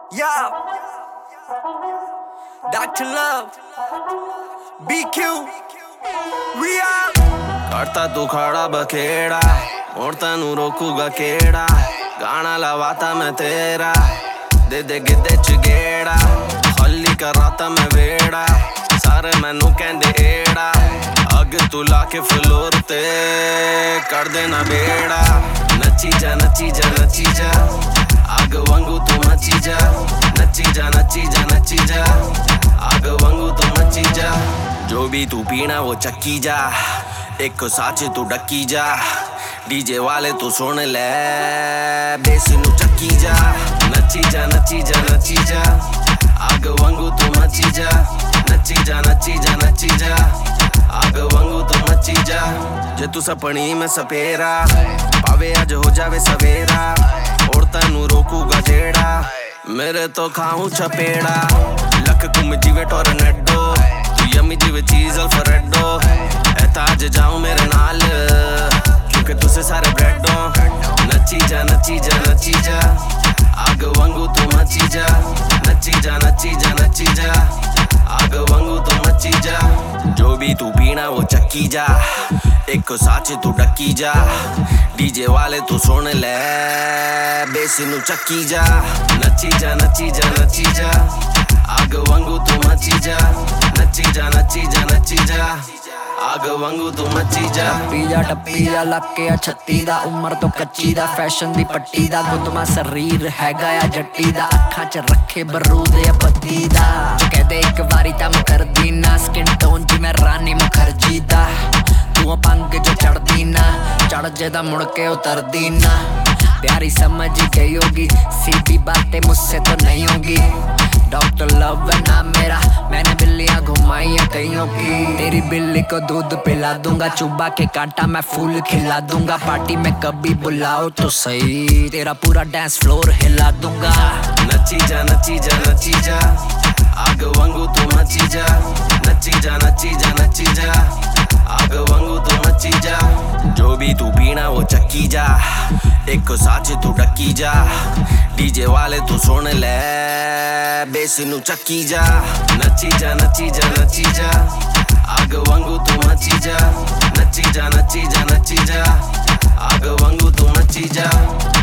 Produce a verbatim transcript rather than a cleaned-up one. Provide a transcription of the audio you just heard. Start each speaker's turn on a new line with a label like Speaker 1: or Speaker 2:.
Speaker 1: Yeah, Doctor Love, B Q, we are.
Speaker 2: करता तू खड़ा बखेड़ा और तेनू रोकूगा केड़ा गाना लवाता मैं तेरा दे दे गिद्दे च गेड़ा खाली कराता मैं वेड़ा सारे मैनू कहंदे एड़ा अग तू लाके फ्लोर ते कर देना बेड़ा नची जा नची जा नची जा आग वांगू तू मची जा नची जा नची जा नची जा आग वांगू तू मची जा जो भी तू पीना वो चक्की जा एक साच तू डकी जा डीजे वाले तू सुन ले बेस नू चक्की जा नची जा नची जा नची जा आग वांगू तू मची जा नची जा नची जा नची जा आग वांगू तू मची जा जे तू सपनी में सपेरा पावे अज हो जावे सवेरा और तेनू रोकूगा जेड़ा मेरे तो खाऊं चपेड़ा लख कुम जीवे टोरनेडो तू यमी जीवे चीज अल्फ्रेडो एता आज जाऊं मेरे नाल क्योंकि तुसे सारे ब्रेडो नची जा नची जा नची जा आग वांगू तू मची जा नची जा नची जा नची जा आग वांगू तू मची जा जो भी तू पीना वो चक्की जा एक साच तू डकी जा डीजे वाले तू सुन ले बेस नू चक्की जा नची जा नची जा नची जा आग वांगू तू मची जा नची जा नची जा नची जा आग वांगू तू मची जा
Speaker 3: टप्पी जा टप्पी जा लक्के छत्ती दा उमर तो कच्ची दा फैशन दी पट्टी दा गुदमा शरीर हैगा या जट्टी दा अखां च रखे बरूद या पत्ती दा कहदे एक वारी ता मैं कर दी ना स्किन टोन जी मैं रानी मुखर्जी दा तू पंग जो चढ़दी ना चढ़ जेदा मुड़ के उतरदी ना प्यारी समझ गई होगी सीधी बातें मुझसे तो नहीं होगी डॉक्टर लव है नाम मेरा मैंने बिल्लियां घुमाई है कईयों की तेरी बिल्ली को दूध पिला दूंगा चुबा के कांटा मैं फूल खिला दूंगा पार्टी में कभी बुलाओ तो सही तेरा पूरा डांस फ्लोर हिला दूंगा
Speaker 2: नची जा नची जा नची जा आग वांगू तू मची जा नची जा नची जा नची जा आग वांगू तू मची जा जो भी तू पीना वो चक्की जा एक साच तू डकी जा डीजे वाले तू सुन ले बेस नू चक्की जा नची जा नची जा नची जा आग वांगू तू मची जा नची जा नची जा नची जा आग वांगू तू मची जा।